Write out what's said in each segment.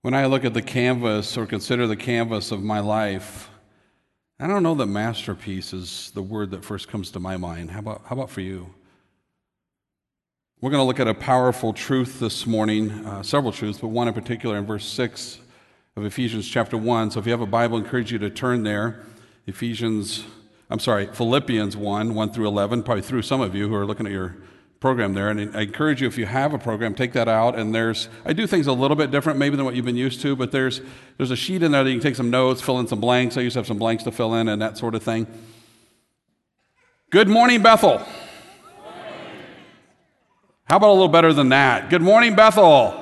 When I look at the canvas or consider the canvas of my life, I don't know that masterpiece is the word that first comes to my mind. How about for you? We're going to look at a powerful truth this morning, several truths, but one in particular in verse 6 of Ephesians chapter 1. So if you have a Bible, I encourage you to turn there. Philippians 1 through 11, probably through some of you who are looking at your program there. And I encourage you, if you have a program, take that out. And I do things a little bit different maybe than what you've been used to, but there's a sheet in there that you can take some notes, fill in some blanks. I used to have some blanks to fill in and that sort of thing. Good morning, Bethel. How about a little better than that? Good morning, Bethel.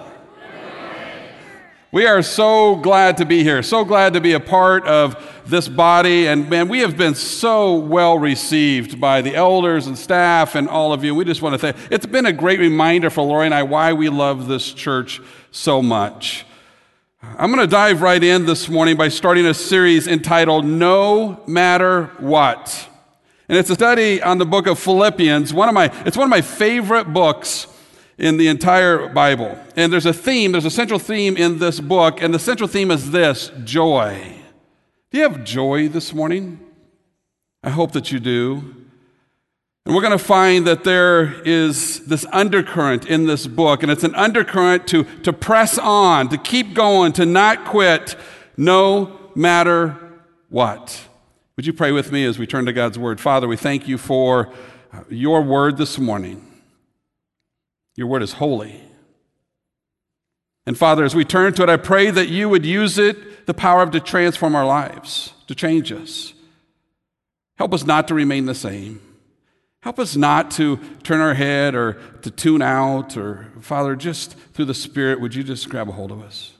We are so glad to be here, so glad to be a part of this body. And man, we have been so well received by the elders and staff and all of you. We just want to thank. It's been a great reminder for Lori and I why we love this church so much. I'm going to dive right in this morning by starting a series entitled No Matter What. And it's a study on the book of Philippians. It's one of my favorite books in the entire Bible. And there's a central theme in this book, and the central theme is this: joy. Do you have joy this morning? I hope that you do. And we're going to find that there is this undercurrent in this book, and it's an undercurrent to press on, to keep going, to not quit, no matter what. Would you pray with me as we turn to God's Word? Father, we thank you for your Word this morning. Your Word is holy. And Father, as we turn to it, I pray that you would use it, the power to transform our lives, to change us. Help us not to remain the same. Help us not to turn our head or to tune out, or Father, just through the Spirit, would you just grab a hold of us?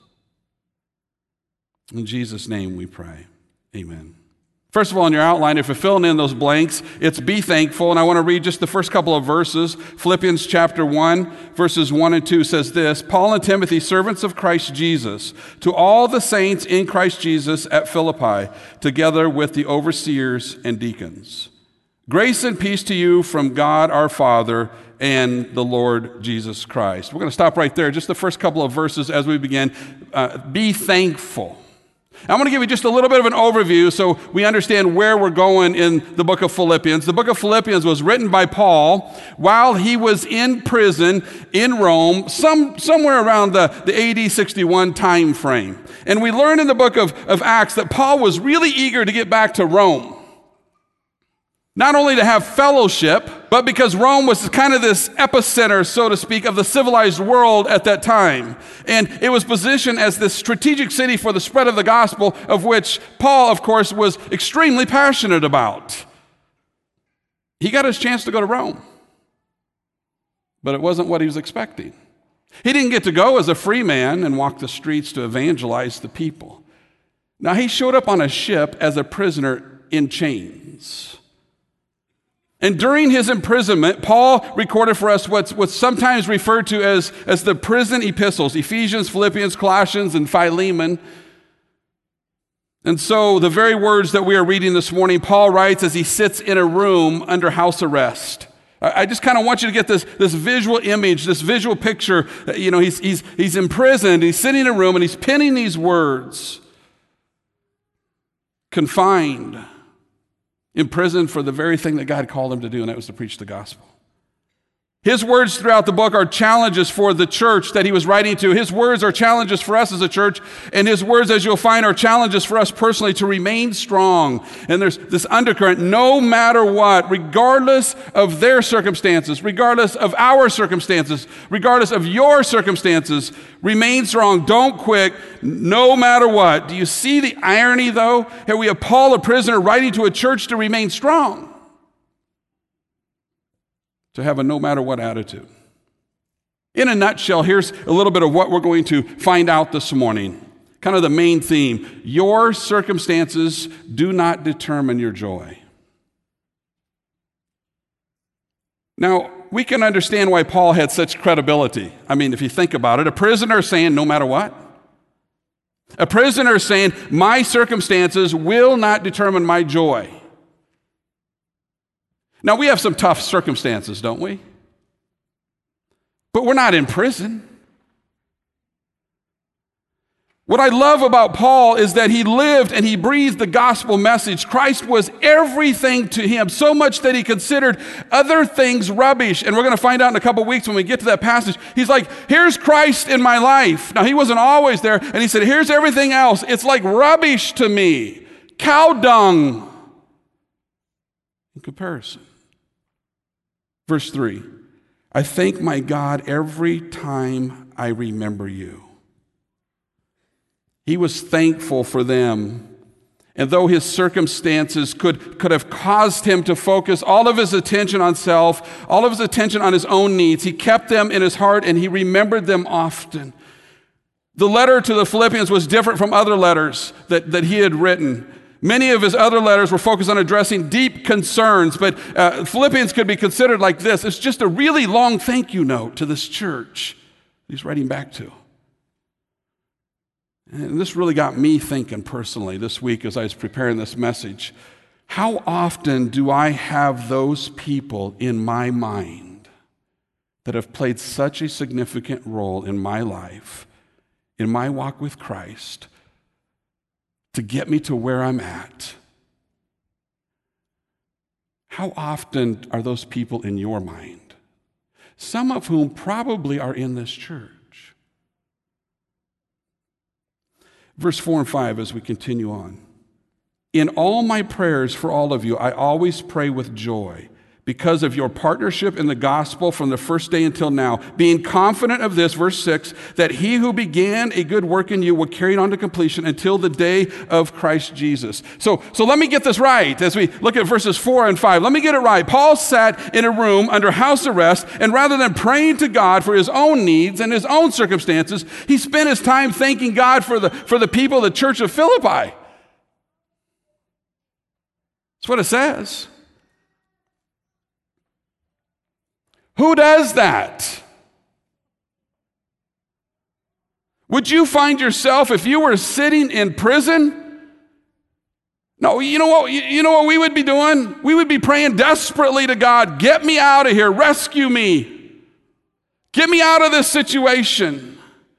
In Jesus' name we pray. Amen. First of all, in your outline, if you're filling in those blanks, it's be thankful. And I want to read just the first couple of verses. Philippians chapter 1, verses 1 and 2 says this: Paul and Timothy, servants of Christ Jesus, to all the saints in Christ Jesus at Philippi, together with the overseers and deacons. Grace and peace to you from God our Father and the Lord Jesus Christ. We're going to stop right there, just the first couple of verses as we begin. Be thankful. I want to give you just a little bit of an overview so we understand where we're going in the book of Philippians. The book of Philippians was written by Paul while he was in prison in Rome, somewhere around the AD 61 time frame. And we learn in the book of Acts that Paul was really eager to get back to Rome. Not only to have fellowship, but because Rome was kind of this epicenter, so to speak, of the civilized world at that time. And it was positioned as this strategic city for the spread of the gospel, of which Paul, of course, was extremely passionate about. He got his chance to go to Rome, but it wasn't what he was expecting. He didn't get to go as a free man and walk the streets to evangelize the people. Now, he showed up on a ship as a prisoner in chains. And during his imprisonment, Paul recorded for us what's sometimes referred to as the prison epistles: Ephesians, Philippians, Colossians, and Philemon. And so the very words that we are reading this morning, Paul writes as he sits in a room under house arrest. I just kind of want you to get this visual image, this visual picture. You know, he's imprisoned, he's sitting in a room, and he's penning these words: confined, imprisoned for the very thing that God called him to do, and that was to preach the gospel. His words throughout the book are challenges for the church that he was writing to. His words are challenges for us as a church, and his words, as you'll find, are challenges for us personally to remain strong. And there's this undercurrent: no matter what, regardless of their circumstances, regardless of our circumstances, regardless of your circumstances, remain strong. Don't quit, no matter what. Do you see the irony, though? Here we have Paul, a prisoner, writing to a church to remain strong, to have a no matter what attitude. In a nutshell, here's a little bit of what we're going to find out this morning. Kind of the main theme: your circumstances do not determine your joy. Now, we can understand why Paul had such credibility. I mean, if you think about it, a prisoner saying no matter what. A prisoner saying my circumstances will not determine my joy. Now, we have some tough circumstances, don't we? But we're not in prison. What I love about Paul is that he lived and he breathed the gospel message. Christ was everything to him, so much that he considered other things rubbish. And we're going to find out in a couple weeks when we get to that passage. He's like, here's Christ in my life. Now, he wasn't always there. And he said, here's everything else. It's like rubbish to me. Cow dung in comparison. Verse 3, I thank my God every time I remember you. He was thankful for them. And though his circumstances could have caused him to focus all of his attention on self, all of his attention on his own needs, he kept them in his heart and he remembered them often. The letter to the Philippians was different from other letters that he had written. Many of his other letters were focused on addressing deep concerns, but Philippians could be considered like this. It's just a really long thank you note to this church he's writing back to. And this really got me thinking personally this week as I was preparing this message. How often do I have those people in my mind that have played such a significant role in my life, in my walk with Christ, to get me to where I'm at? How often are those people in your mind? Some of whom probably are in this church. Verse 4 and 5 as we continue on. In all my prayers for all of you, I always pray with joy because of your partnership in the gospel from the first day until now, being confident of this, verse 6, that he who began a good work in you will carry it on to completion until the day of Christ Jesus. So let me get this right as we look at verses 4 and 5. Let me get it right. Paul sat in a room under house arrest, and rather than praying to God for his own needs and his own circumstances, he spent his time thanking God for the people of the church of Philippi. That's what it says. Who does that? Would you find yourself, if you were sitting in prison? No, you know what we would be doing? We would be praying desperately to God, get me out of here, rescue me. Get me out of this situation.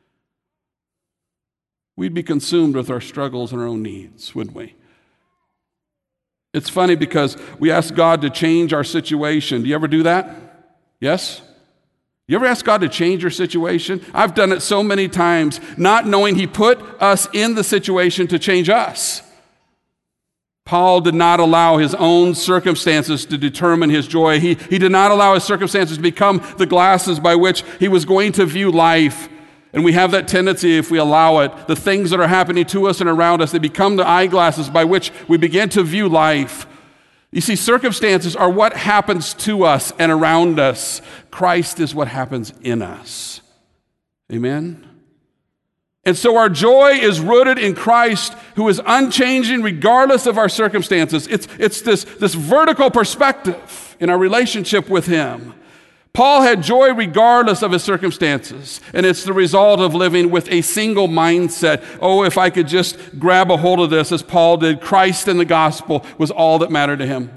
We'd be consumed with our struggles and our own needs, wouldn't we? It's funny because we ask God to change our situation. Do you ever do that? Yes? You ever ask God to change your situation? I've done it so many times, not knowing he put us in the situation to change us. Paul did not allow his own circumstances to determine his joy. He did not allow his circumstances to become the glasses by which he was going to view life. And we have that tendency, if we allow it, the things that are happening to us and around us, they become the eyeglasses by which we begin to view life. You see, circumstances are what happens to us and around us. Christ is what happens in us. Amen? And so our joy is rooted in Christ, who is unchanging regardless of our circumstances. It's this vertical perspective in our relationship with him. Paul had joy regardless of his circumstances, and it's the result of living with a single mindset. Oh, if I could just grab a hold of this as Paul did, Christ and the gospel was all that mattered to him.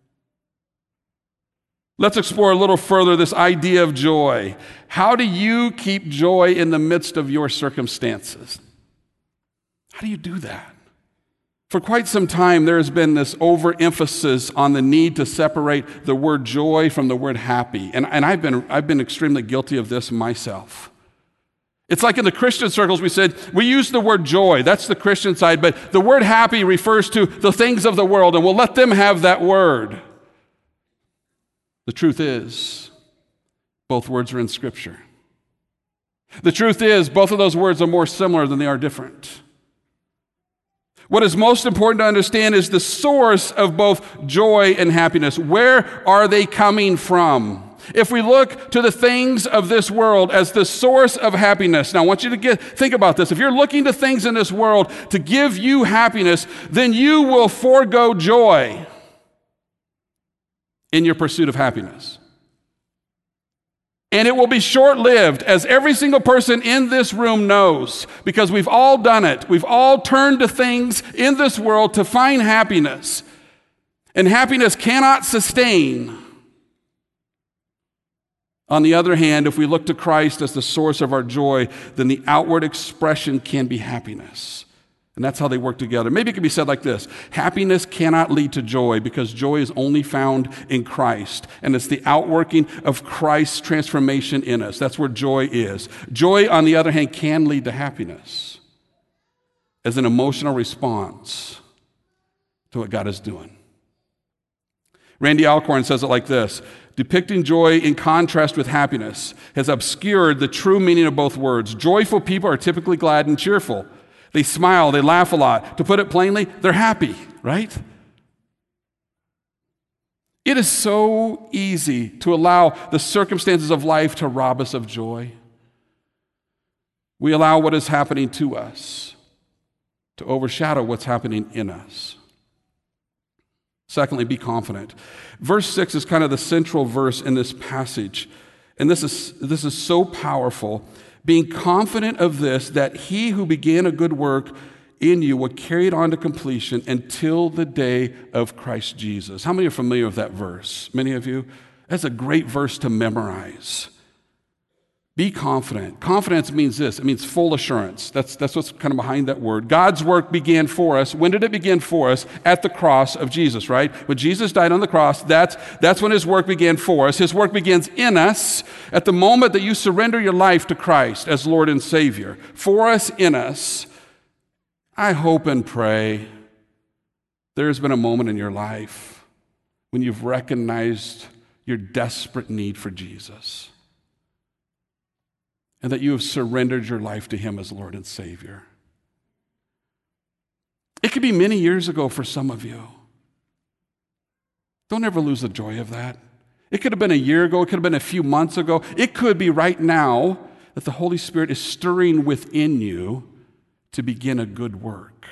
Let's explore a little further this idea of joy. How do you keep joy in the midst of your circumstances? How do you do that? For quite some time, there has been this overemphasis on the need to separate the word joy from the word happy. And I've been extremely guilty of this myself. It's like in the Christian circles, we said, we use the word joy. That's the Christian side. But the word happy refers to the things of the world, and we'll let them have that word. The truth is, both words are in Scripture. The truth is, both of those words are more similar than they are different. What is most important to understand is the source of both joy and happiness. Where are they coming from? If we look to the things of this world as the source of happiness, now I want you to think about this. If you're looking to things in this world to give you happiness, then you will forego joy in your pursuit of happiness. And it will be short-lived, as every single person in this room knows, because we've all done it. We've all turned to things in this world to find happiness. And happiness cannot sustain On the other hand, if we look to Christ as the source of our joy, then the outward expression can be happiness. And that's how they work together. Maybe it can be said like this: happiness cannot lead to joy because joy is only found in Christ. And it's the outworking of Christ's transformation in us. That's where joy is. Joy, on the other hand, can lead to happiness as an emotional response to what God is doing. Randy Alcorn says it like this: depicting joy in contrast with happiness has obscured the true meaning of both words. Joyful people are typically glad and cheerful. They smile, they laugh a lot. To put it plainly, they're happy, right? It is so easy to allow the circumstances of life to rob us of joy. We allow what is happening to us to overshadow what's happening in us. Secondly, be confident. Verse 6 is kind of the central verse in this passage. And this is so powerful. Being confident of this, that he who began a good work in you will carry it on to completion until the day of Christ Jesus. How many are familiar with that verse? Many of you? That's a great verse to memorize. Be confident. Confidence means this. It means full assurance. That's what's kind of behind that word. God's work began for us. When did it begin for us? At the cross of Jesus, right? When Jesus died on the cross, that's when his work began for us. His work begins in us at the moment that you surrender your life to Christ as Lord and Savior. For us, in us. I hope and pray there's been a moment in your life when you've recognized your desperate need for Jesus, and that you have surrendered your life to him as Lord and Savior. It could be many years ago for some of you. Don't ever lose the joy of that. It could have been a year ago. It could have been a few months ago. It could be right now that the Holy Spirit is stirring within you to begin a good work.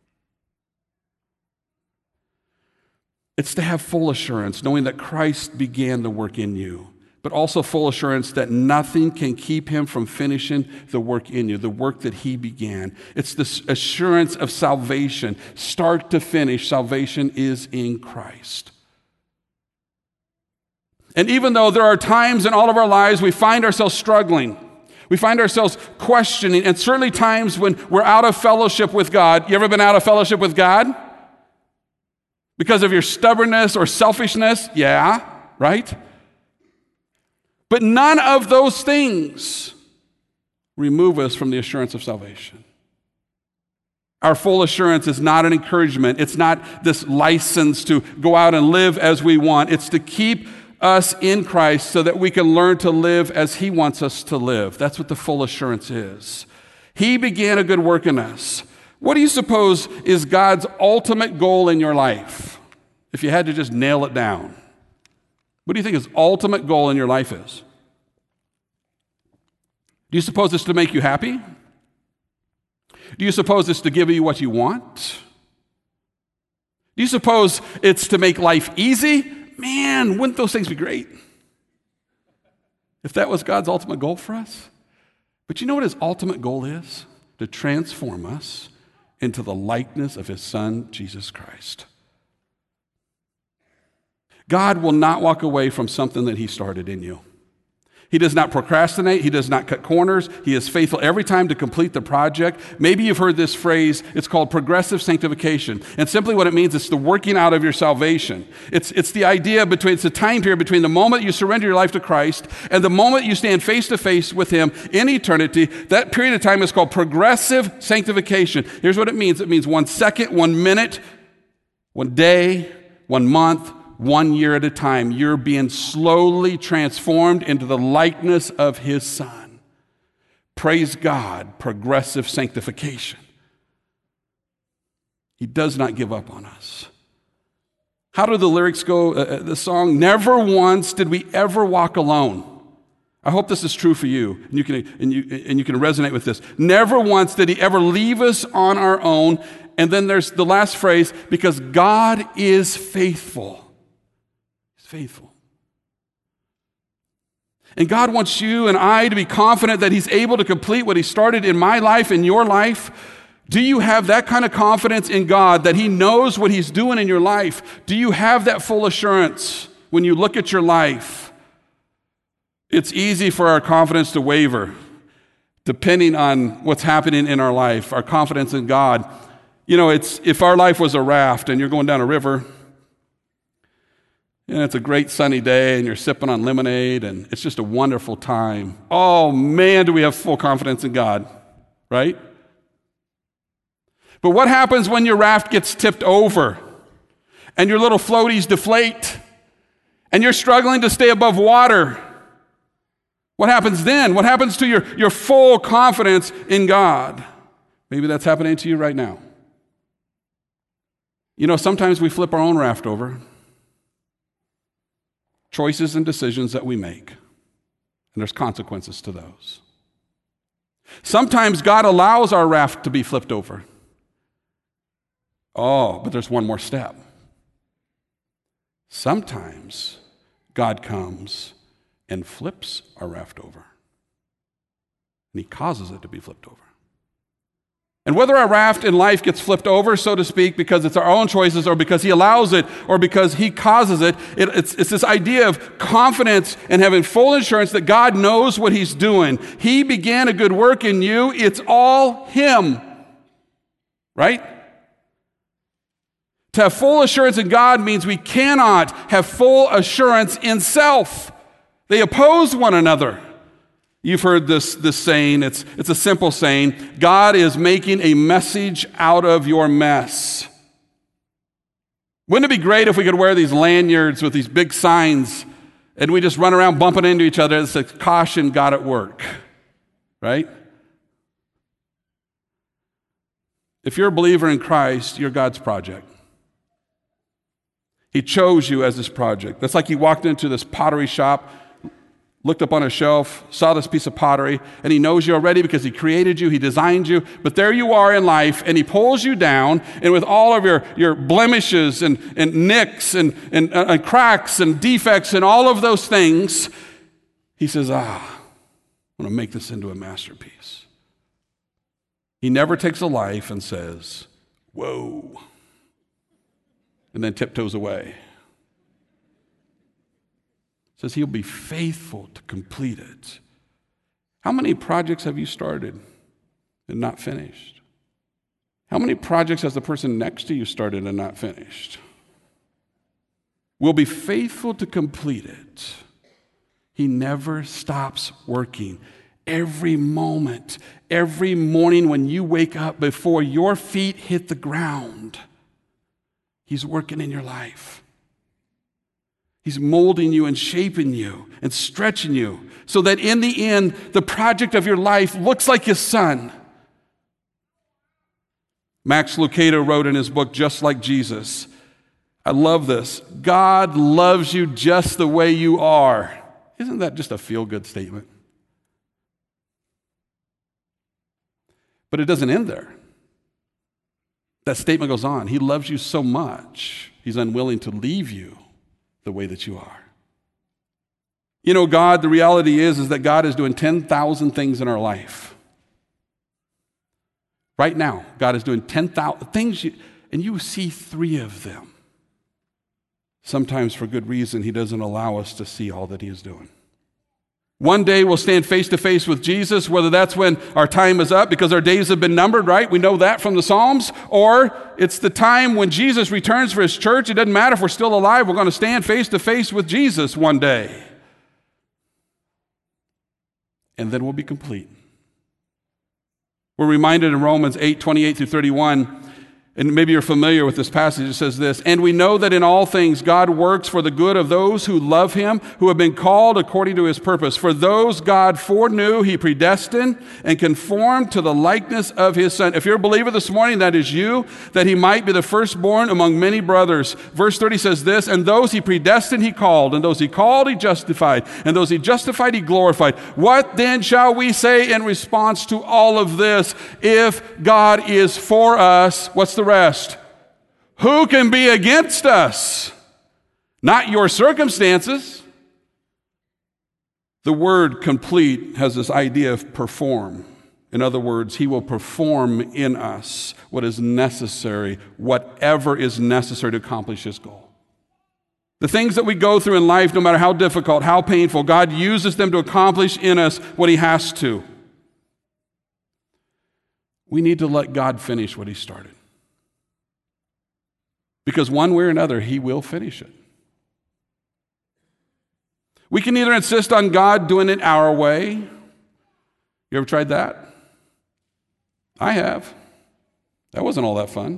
It's to have full assurance, knowing that Christ began the work in you, but also full assurance that nothing can keep him from finishing the work in you, the work that he began. It's this assurance of salvation. Start to finish, salvation is in Christ. And even though there are times in all of our lives we find ourselves struggling, we find ourselves questioning, and certainly times when we're out of fellowship with God. You ever been out of fellowship with God? Because of your stubbornness or selfishness? Yeah, right? But none of those things remove us from the assurance of salvation. Our full assurance is not an encouragement. It's not this license to go out and live as we want. It's to keep us in Christ so that we can learn to live as he wants us to live. That's what the full assurance is. He began a good work in us. What do you suppose is God's ultimate goal in your life? If you had to just nail it down. What do you think his ultimate goal in your life is? Do you suppose it's to make you happy? Do you suppose it's to give you what you want? Do you suppose it's to make life easy? Man, wouldn't those things be great? If that was God's ultimate goal for us? But you know what his ultimate goal is? To transform us into the likeness of his Son, Jesus Christ. God will not walk away from something that he started in you. He does not procrastinate. He does not cut corners. He is faithful every time to complete the project. Maybe you've heard this phrase. It's called progressive sanctification. And simply what it means is the working out of your salvation. It's the idea it's the time period between the moment you surrender your life to Christ and the moment you stand face to face with him in eternity. That period of time is called progressive sanctification. Here's what it means. It means 1 second, 1 minute, 1 day, 1 month, 1 year at a time. You're being slowly transformed into the likeness of his Son. Praise God, progressive sanctification. He does not give up on us. How do the lyrics go? The song, never once did we ever walk alone. I hope this is true for you, and you can resonate with this. Never once did he ever leave us on our own. And then there's the last phrase, because God is faithful. Faithful. And God wants you and I to be confident that he's able to complete what he started in my life, in your life. Do you have that kind of confidence in God that he knows what he's doing in your life? Do you have that full assurance when you look at your life? It's easy for our confidence to waver, depending on what's happening in our life, our confidence in God. You know, it's if our life was a raft and you're going down a river, and it's a great sunny day and you're sipping on lemonade and it's just a wonderful time. Oh man, do we have full confidence in God, right? But what happens when your raft gets tipped over and your little floaties deflate and you're struggling to stay above water? What happens then? What happens to your full confidence in God? Maybe that's happening to you right now. You know, sometimes we flip our own raft over. Choices and decisions that we make, and there's consequences to those. Sometimes God allows our raft to be flipped over. Oh, but there's one more step. Sometimes God comes and flips our raft over, and he causes it to be flipped over. And whether our raft in life gets flipped over, so to speak, because it's our own choices or because he allows it or because he causes it, it's this idea of confidence and having full assurance that God knows what he's doing. He began a good work in you. It's all him. Right? To have full assurance in God means we cannot have full assurance in self. They oppose one another. You've heard this saying. It's a simple saying. God is making a message out of your mess. Wouldn't it be great if we could wear these lanyards with these big signs and we just run around bumping into each other and say, caution, God at work, right? If you're a believer in Christ, you're God's project. He chose you as his project. That's like he walked into this pottery shop, looked up on a shelf, saw this piece of pottery, and he knows you already because he created you, he designed you, but there you are in life, and he pulls you down, and with all of your blemishes and nicks and cracks and defects and all of those things, he says, I'm going to make this into a masterpiece. He never takes a life and says, whoa, and then tiptoes away. Says he'll be faithful to complete it. How many projects have you started and not finished? How many projects has the person next to you started and not finished? Will be faithful to complete it. He never stops working. Every moment, every morning when you wake up before your feet hit the ground, he's working in your life. He's molding you and shaping you and stretching you so that in the end, the project of your life looks like his son. Max Lucado wrote in his book, Just Like Jesus, I love this. God loves you just the way you are. Isn't that just a feel-good statement? But it doesn't end there. That statement goes on. He loves you so much, he's unwilling to leave you the way that you are. You know, God, the reality is that God is doing 10,000 things in our life. Right now, God is doing 10,000 things, and you see 3 of them. Sometimes for good reason, he doesn't allow us to see all that he is doing. One day we'll stand face to face with Jesus, whether that's when our time is up because our days have been numbered, right? We know that from the Psalms. Or it's the time when Jesus returns for his church. It doesn't matter if we're still alive. We're going to stand face to face with Jesus one day. And then we'll be complete. We're reminded in Romans 8:28-31, and maybe you're familiar with this passage. It says this, and we know that in all things God works for the good of those who love him, who have been called according to his purpose. For those God foreknew, he predestined and conformed to the likeness of his son. If you're a believer this morning, that is you, that he might be the firstborn among many brothers. Verse 30 says this, and those he predestined, he called, and those he called, he justified, and those he justified, he glorified. What then shall we say in response to all of this? If God is for us, what's the rest? Who can be against us? Not your circumstances. The word complete has this idea of perform. In other words, he will perform in us what is necessary, whatever is necessary to accomplish his goal. The things that we go through in life, no matter how difficult, how painful, God uses them to accomplish in us what he has to. We need to let God finish what he started. Because one way or another, he will finish it. We can either insist on God doing it our way. You ever tried that? I have. That wasn't all that fun.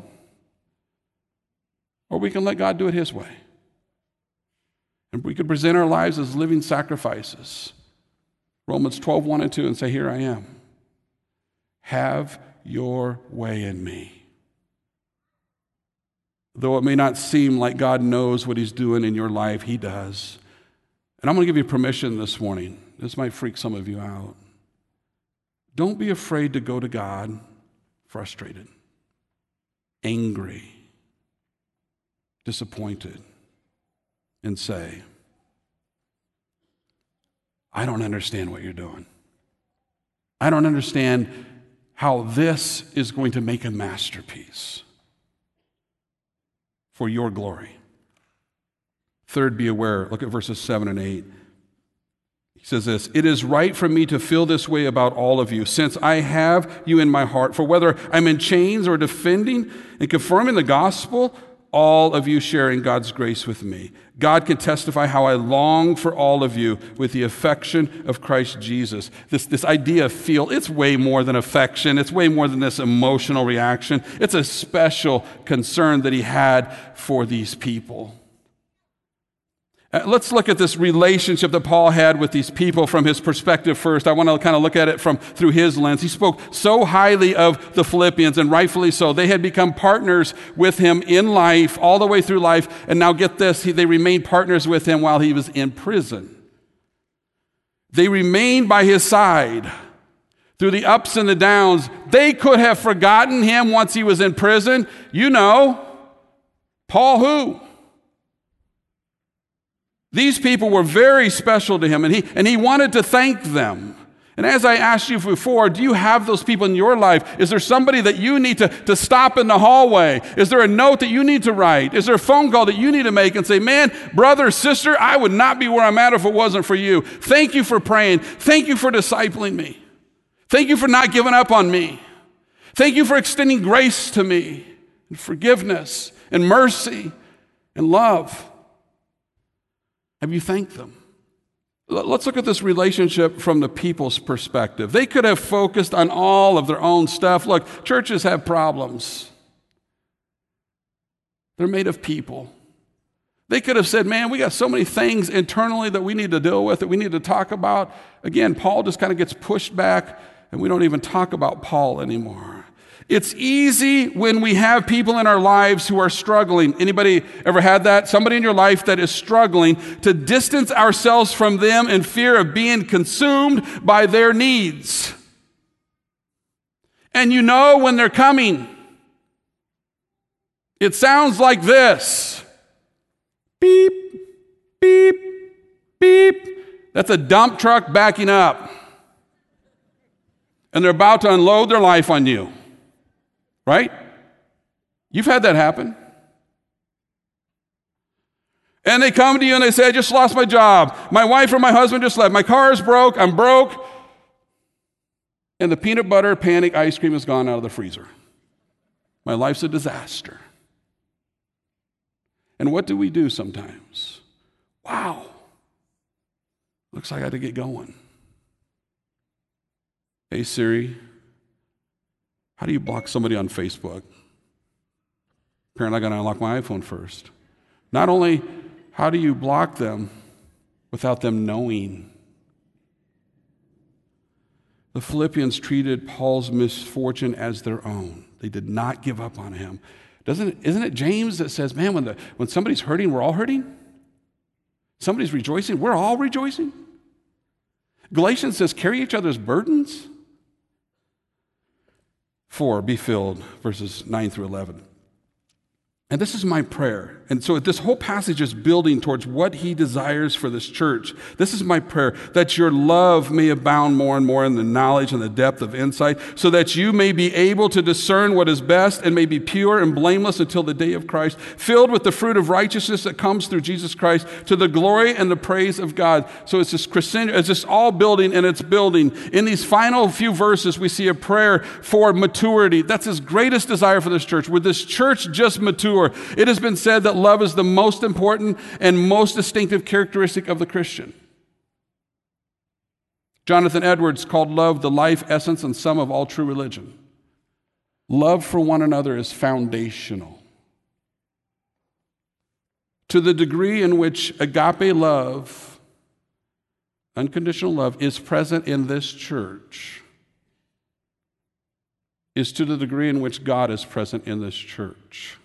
Or we can let God do it his way. And we could present our lives as living sacrifices. Romans 12, 1 and 2, and say, here I am. Have your way in me. Though it may not seem like God knows what he's doing in your life, he does. And I'm going to give you permission this morning. This might freak some of you out. Don't be afraid to go to God frustrated, angry, disappointed, and say, I don't understand what you're doing. I don't understand how this is going to make a masterpiece for your glory. Third, be aware. Look at verses 7 and 8. He says this, it is right for me to feel this way about all of you, since I have you in my heart. For whether I'm in chains or defending and confirming the gospel, all of you sharing God's grace with me. God can testify how I long for all of you with the affection of Christ Jesus. This idea of feel, it's way more than affection. It's way more than this emotional reaction. It's a special concern that he had for these people. Let's look at this relationship that Paul had with these people from his perspective first. I want to kind of look at it through his lens. He spoke so highly of the Philippians, and rightfully so. They had become partners with him in life, all the way through life. And now get this, they remained partners with him while he was in prison. They remained by his side through the ups and the downs. They could have forgotten him once he was in prison. You know, Paul who? These people were very special to him, and he wanted to thank them. And as I asked you before, do you have those people in your life? Is there somebody that you need to stop in the hallway? Is there a note that you need to write? Is there a phone call that you need to make and say, man, brother, sister, I would not be where I'm at if it wasn't for you. Thank you for praying. Thank you for discipling me. Thank you for not giving up on me. Thank you for extending grace to me, and forgiveness, and mercy, and love. Have you thanked them? Let's look at this relationship from the people's perspective. They could have focused on all of their own stuff. Look, churches have problems. They're made of people. They could have said, man, we got so many things internally that we need to deal with, that we need to talk about. Again, Paul just kind of gets pushed back, and we don't even talk about Paul anymore. It's easy when we have people in our lives who are struggling. Anybody ever had that? Somebody in your life that is struggling, to distance ourselves from them in fear of being consumed by their needs. And you know when they're coming. It sounds like this. Beep, beep, beep. That's a dump truck backing up. And they're about to unload their life on you. Right? You've had that happen. And they come to you and they say, I just lost my job. My wife or my husband just left. My car is broke. I'm broke. And the peanut butter panic ice cream has gone out of the freezer. My life's a disaster. And what do we do sometimes? Wow. Looks like I got to get going. Hey, Siri. How do you block somebody on Facebook? Apparently I got to unlock my iPhone first. Not only how do you block them without them knowing? The Philippians treated Paul's misfortune as their own. They did not give up on him. Isn't it James that says, man, when somebody's hurting, we're all hurting? Somebody's rejoicing, we're all rejoicing? Galatians says, carry each other's burdens. 4, be filled, verses 9 through 11. And this is my prayer. And so this whole passage is building towards what he desires for this church. This is my prayer, that your love may abound more and more in the knowledge and the depth of insight, so that you may be able to discern what is best and may be pure and blameless until the day of Christ, filled with the fruit of righteousness that comes through Jesus Christ, to the glory and the praise of God. So it's just all building, and it's building. In these final few verses, we see a prayer for maturity. That's his greatest desire for this church. Would this church just mature? It has been said that love is the most important and most distinctive characteristic of the Christian. Jonathan Edwards called love the life, essence, and sum of all true religion. Love for one another is foundational. To the degree in which agape love, unconditional love, is present in this church, is to the degree in which God is present in this church.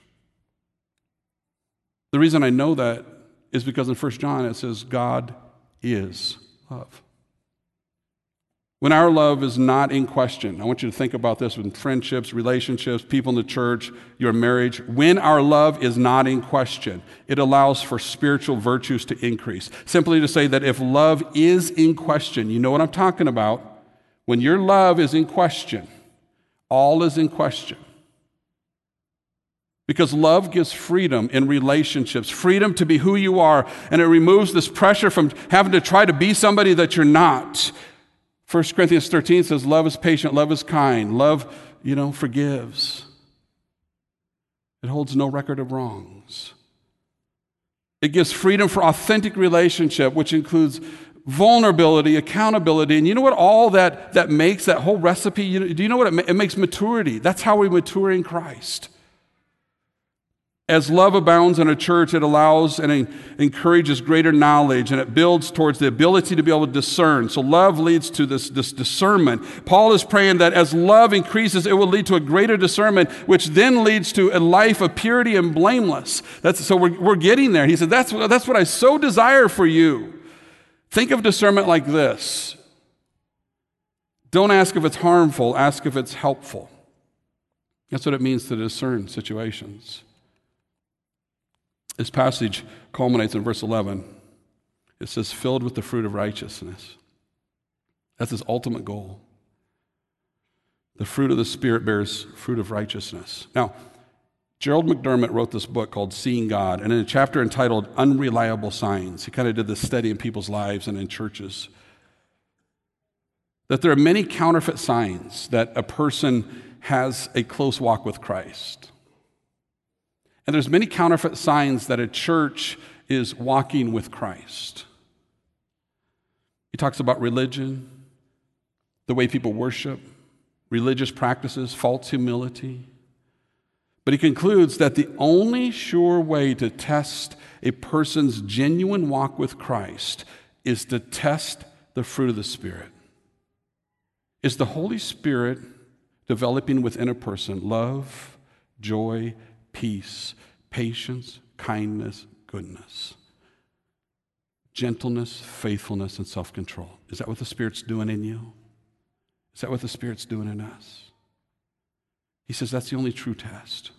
The reason I know that is because in 1 John it says, God is love. When our love is not in question, I want you to think about this with friendships, relationships, people in the church, your marriage. When our love is not in question, it allows for spiritual virtues to increase. Simply to say that if love is in question, you know what I'm talking about. When your love is in question, all is in question. Because love gives freedom in relationships, freedom to be who you are, and it removes this pressure from having to try to be somebody that you're not. 1 Corinthians 13 says, love is patient, love is kind, love, forgives. It holds no record of wrongs. It gives freedom for authentic relationship, which includes vulnerability, accountability, and you know what all that makes, that whole recipe, do you know what it makes? Maturity. That's how we mature in Christ. As love abounds in a church, it allows and encourages greater knowledge, and it builds towards the ability to be able to discern. So love leads to this discernment. Paul is praying that as love increases, it will lead to a greater discernment, which then leads to a life of purity and blameless. So we're getting there. He said, that's what I so desire for you. Think of discernment like this. Don't ask if it's harmful, ask if it's helpful. That's what it means to discern situations. This passage culminates in verse 11. It says, filled with the fruit of righteousness. That's his ultimate goal. The fruit of the Spirit bears fruit of righteousness. Now, Gerald McDermott wrote this book called Seeing God, and in a chapter entitled Unreliable Signs, he kind of did this study in people's lives and in churches, that there are many counterfeit signs that a person has a close walk with Christ. And there's many counterfeit signs that a church is walking with Christ. He talks about religion, the way people worship, religious practices, false humility. But he concludes that the only sure way to test a person's genuine walk with Christ is to test the fruit of the Spirit. Is the Holy Spirit developing within a person love, joy, peace, patience, kindness, goodness, gentleness, faithfulness, and self-control? Is that what the Spirit's doing in you? Is that what the Spirit's doing in us? He says that's the only true test.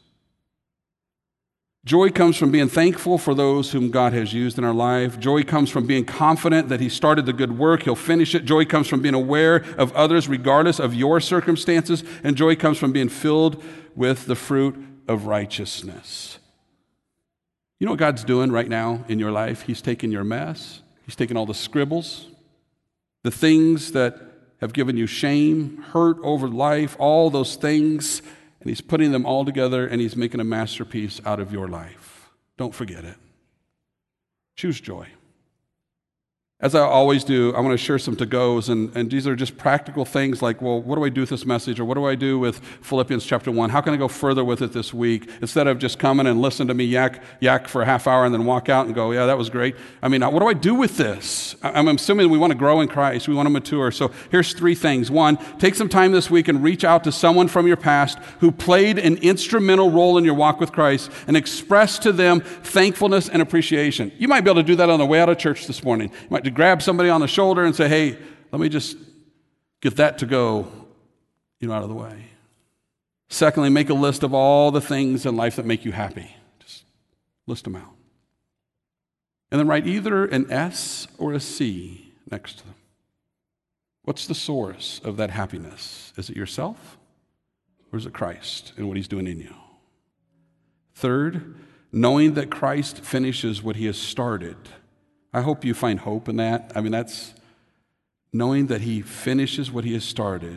Joy comes from being thankful for those whom God has used in our life. Joy comes from being confident that He started the good work, He'll finish it. Joy comes from being aware of others regardless of your circumstances. And joy comes from being filled with the fruit of righteousness. You know what God's doing right now in your life? He's taking your mess. He's taking all the scribbles, the things that have given you shame, hurt over life, all those things, and He's putting them all together, and He's making a masterpiece out of your life. Don't forget it. Choose joy. As I always do, I want to share some to-goes, and these are just practical things like, well, what do I do with this message, or what do I do with Philippians chapter 1? How can I go further with it this week instead of just coming and listen to me yak for a half hour and then walk out and go, yeah, that was great. I mean, what do I do with this? I'm assuming we want to grow in Christ. We want to mature. So here's 3 things. 1, take some time this week and reach out to someone from your past who played an instrumental role in your walk with Christ and express to them thankfulness and appreciation. You might be able to do that on the way out of church this morning. You might grab somebody on the shoulder and say, hey, let me just get that to go, out of the way. Secondly, make a list of all the things in life that make you happy. List them out. And then write either an S or a C next to them. What's the source of that happiness? Is it yourself or is it Christ and what he's doing in you? Third, knowing that Christ finishes what he has started. I hope you find hope in that. I mean, that's knowing that he finishes what he has started.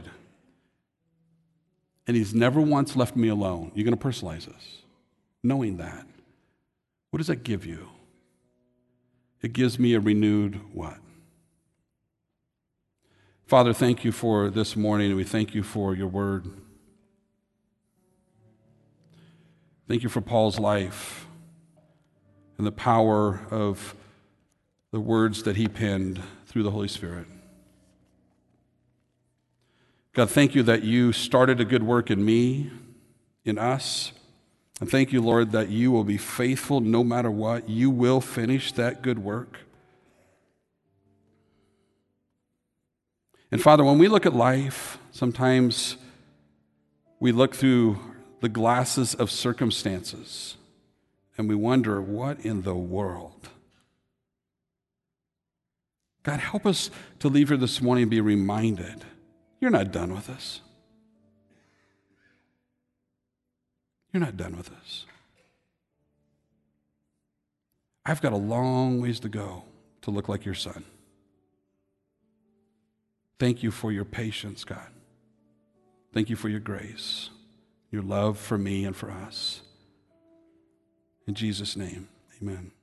And he's never once left me alone. You're going to personalize this. Knowing that. What does that give you? It gives me a renewed what? Father, thank you for this morning, and we thank you for your word. Thank you for Paul's life and the power of the words that he penned through the Holy Spirit. God, thank you that you started a good work in me, in us. And thank you, Lord, that you will be faithful no matter what. You will finish that good work. And Father, when we look at life, sometimes we look through the glasses of circumstances and we wonder, what in the world? God, help us to leave here this morning and be reminded, you're not done with us. You're not done with us. I've got a long ways to go to look like your son. Thank you for your patience, God. Thank you for your grace, your love for me and for us. In Jesus' name, amen.